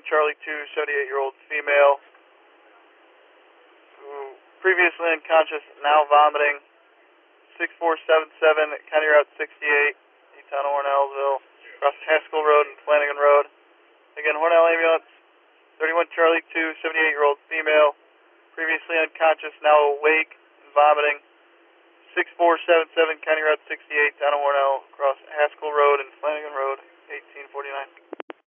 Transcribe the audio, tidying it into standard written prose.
Charlie 2, 78-year-old female, who previously unconscious, now vomiting. 6477 County Route 68, Town of Hornellsville, across Haskell Road and Flanagan Road. Again, Hornell ambulance, 31 Charlie 2, 78-year-old female, previously unconscious, now awake and vomiting. 6477 County Route 68, Town of Hornell, across Haskell Road and Flanagan Road, 1849.